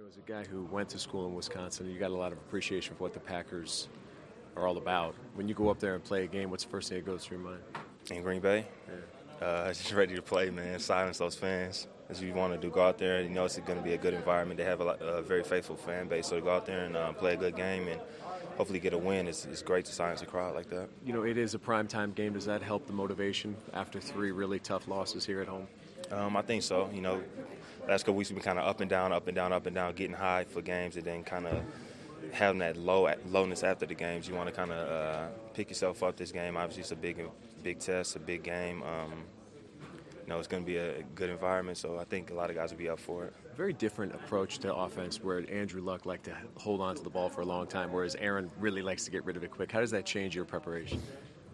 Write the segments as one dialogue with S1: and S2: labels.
S1: As a guy who went to school in Wisconsin, you got a lot of appreciation for what the Packers are all about. When you go up there and play a game, what's the first thing that goes through your mind?
S2: In Green Bay, just ready to play, man. Silence those fans. That's what you want to do. Go out there, and you know it's going to be a good environment. They have a very faithful fan base, so to go out there and play a good game and hopefully get a win, it's great to silence a crowd like that.
S1: You know, it is a primetime game. Does that help the motivation after 3 really tough losses here at home?
S2: I think so. You know, last couple weeks we've been kind of up and down, getting high for games, and then kind of having that lowness after the games. You want to kind of pick yourself up this game. Obviously, it's a big test, a big game. You know, it's going to be a good environment, so I think a lot of guys will be up for it.
S1: Very different approach to offense where Andrew Luck liked to hold on to the ball for a long time, whereas Aaron really likes to get rid of it quick. How does that change your preparation?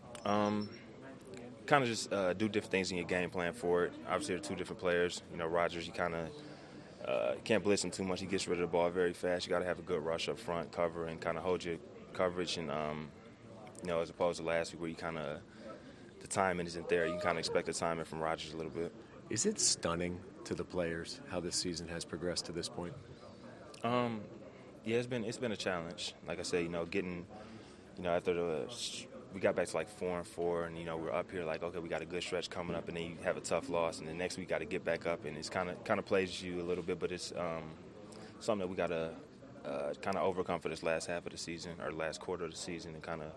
S2: Kind of just do different things in your game plan for it. Obviously, they're 2 different players. You know, Rodgers, you kind of can't blitz him too much. He gets rid of the ball very fast. You got to have a good rush up front, cover, and kind of hold your coverage. And, you know, as opposed to last week where you kind of the timing isn't there. You can kind of expect the timing from Rodgers a little bit.
S1: Is it stunning to the players how this season has progressed to this point?
S2: Yeah, it's been a challenge. Like I said, you know, getting, you know, after we got back to like 4-4, and you know we're up here like, okay, we got a good stretch coming up, and then you have a tough loss, and the next week got to get back up, and it's kind of plays you a little bit, but it's something that we got to kind of overcome for this last half of the season or last quarter of the season, and kind of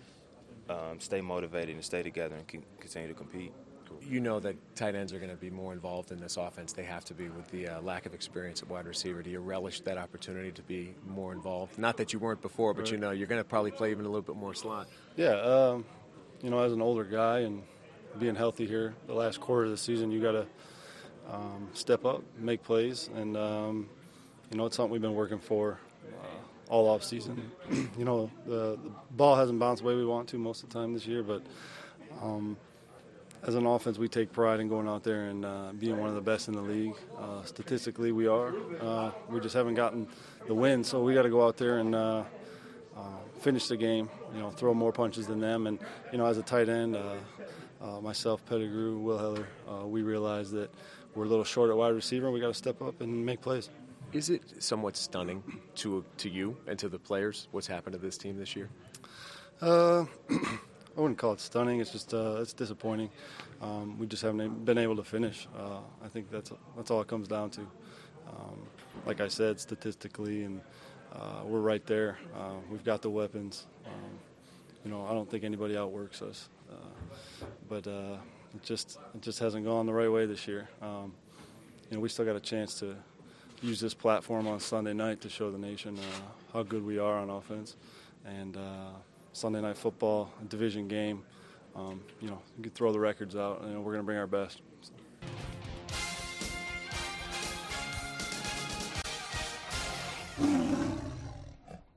S2: stay motivated and stay together and continue to compete.
S1: You know that tight ends are going to be more involved in this offense. They have to be with the lack of experience at wide receiver. Do you relish that opportunity to be more involved? Not that you weren't before, but you know you're going to probably play even a little bit more slot.
S3: Yeah, you know, as an older guy and being healthy here the last quarter of the season, you got to step up, make plays, and you know it's something we've been working for all off season. You know, the ball hasn't bounced the way we want to most of the time this year, but as an offense, we take pride in going out there and being one of the best in the league. Statistically, we are. We just haven't gotten the win, so we got to go out there and finish the game. You know, throw more punches than them. And you know, as a tight end, myself, Pettigrew, Will Heller, we realize that we're a little short at wide receiver, and we got to step up and make plays.
S1: Is it somewhat stunning to you and to the players what's happened to this team this year?
S3: I wouldn't call it stunning. It's just it's disappointing. We just haven't been able to finish. I think that's all it comes down to. Like I said, statistically, and we're right there. We've got the weapons. You know, I don't think anybody outworks us. But it just hasn't gone the right way this year. You know, we still got a chance to use this platform on Sunday night to show the nation how good we are on offense. And Sunday Night Football, a division game, you know, you can throw the records out, and we're going to bring our best. So.